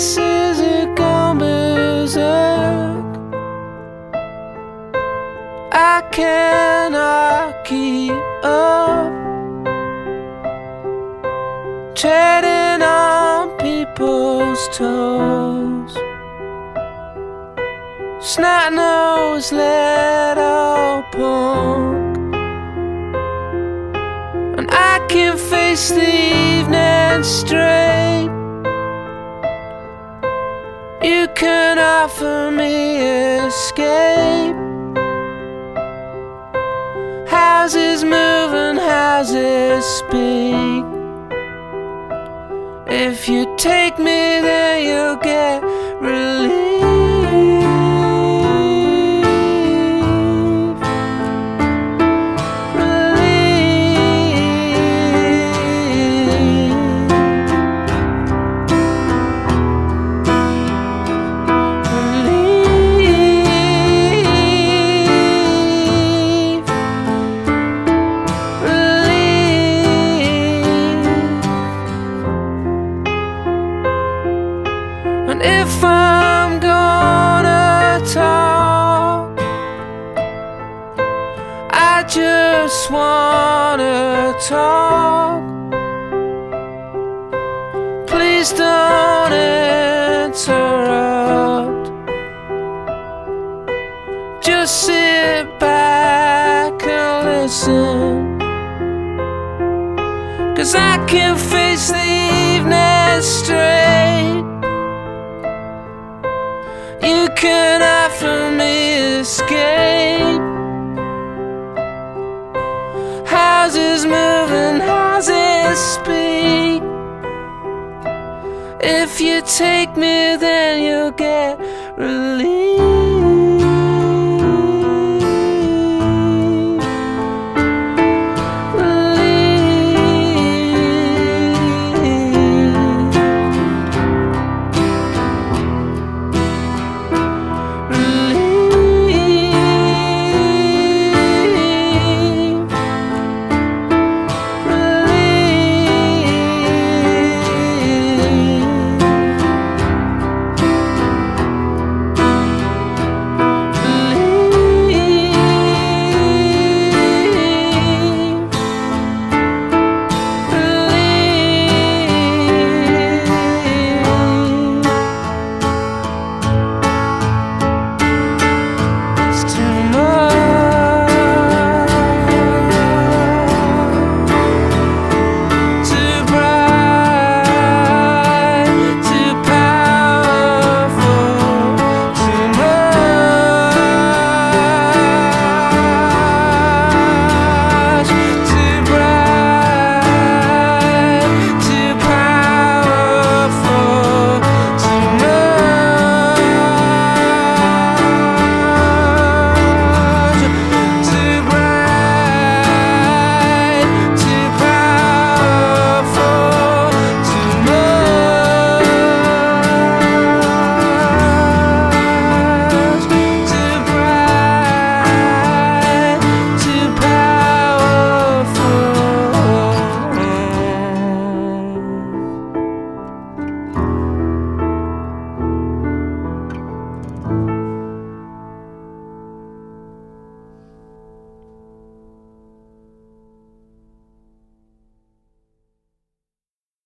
senses are gone berserk. I cannot keep up, treading on people's toes. Snot-nosed little punk, and I can face the evening straight. You can offer me escape. Houses move and houses speak. If you take me, then you'll get relief. And if I'm gonna talk, I just wanna talk. Please don't interrupt. Just sit back and listen, 'cause I can face the evening straight. You can offer me escape. Houses move and houses speak. If you take me, then you'll get relief.